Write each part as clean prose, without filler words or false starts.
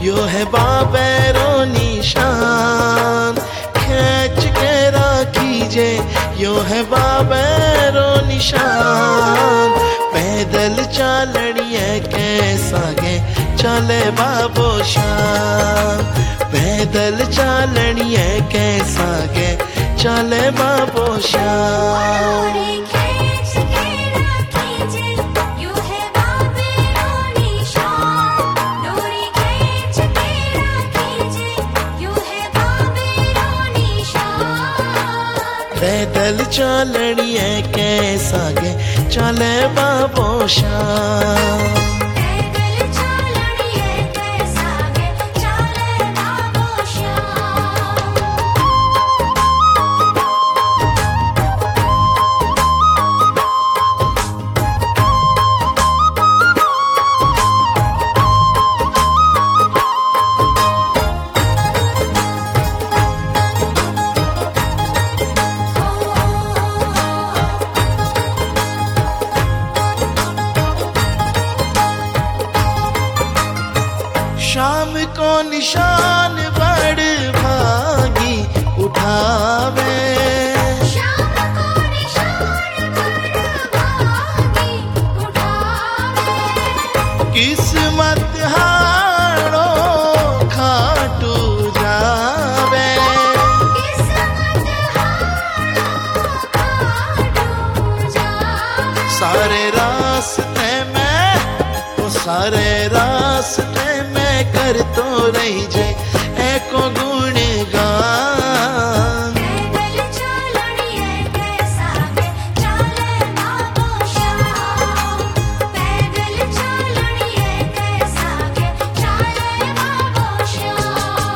यो है बाबेरो निशान, खींच के राखीजे यो है बाबेरो निशान। पैदल चालनिए कैसा गे चले बाबो शान, पैदल चालनिए कैसा गे चले बाबो शान। पैदल चालनिए कैसा गे चले बाबो शान। शाम को निशान बड़ भागी उठावे, शाम को निशान बड़ भागी उठावे। किस्मत हारो खाटू जावे, किस्मत हारो खाटू जावे। सारे रास्ते में वो सारे रास्ते में कर तो रही जे एको गुणगान। पैदल चालनिए कैसा गे चले बाबो शान, पैदल चालनिए कैसा गे चले बाबो शान।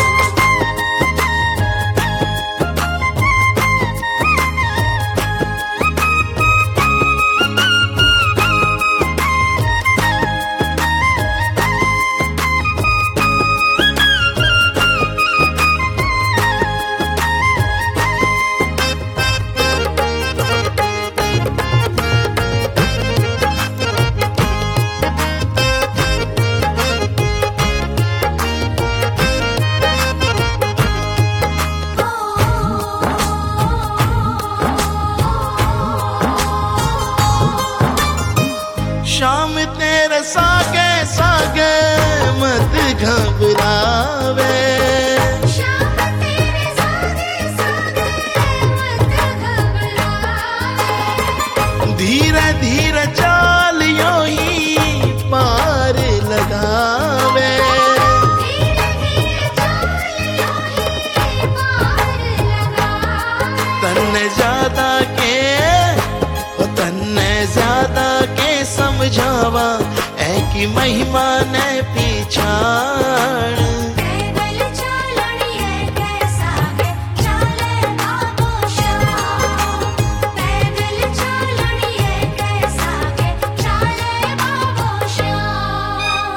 शाम तेरे सागे सागे मत घबरावे, शाम तेरे सागे सागे मत घबरावे। धीरे धीरे चाल यो ही पार लगावे। धीरे धीरे चाल यो ही पार लगावे। तन्ने ज्यादा के ओ तन्ने ज्यादा के समझावा ऐ की महिमा ने पीछाण। पैदल चालनिए कैसा गे चले बाबो शान, पैदल चालनिए कैसा गे चले बाबो शान।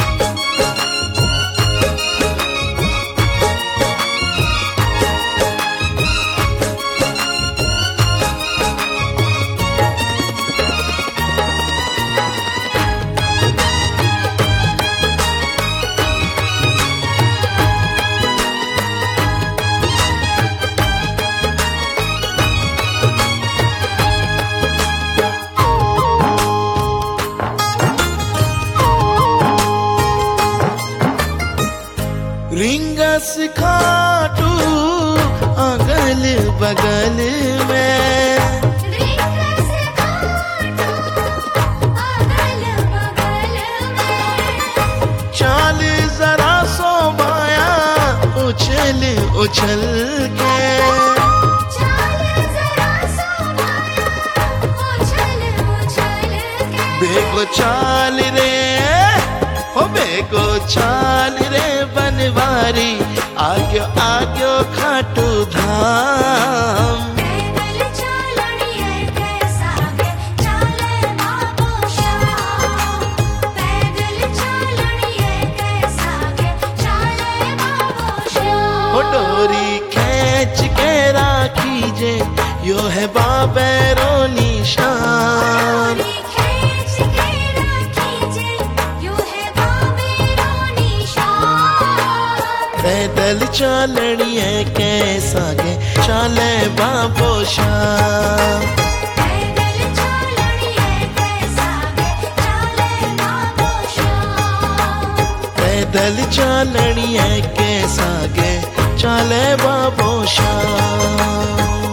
रिंगस खाटू अगल बगल में, रिंगस खाटू अगल बगल में। चाल जरा सो माया उछल उछल के, चाल जरा सो माया उछल उछल के। बेगो चाल रे ओ बेगो चाल रे बनवारी आग्यो आग्यो खाटू धाम। पैदल चालनिए कैसा गे चले बाबो शान, पैदल चालनिए कैसा गे चले बाबो शान। ओ डोरी खींच के राखीजे यो है बाबेरो निशान। खींच के राखीजे यो है बाबेरो निशान। चालणिए कैसा गे चाले बाबो शाह। पैदल चालणिए कैसा गे चाले बाबो शाह। पैदल चालणिए कैसा गे चाले बाबो शाह।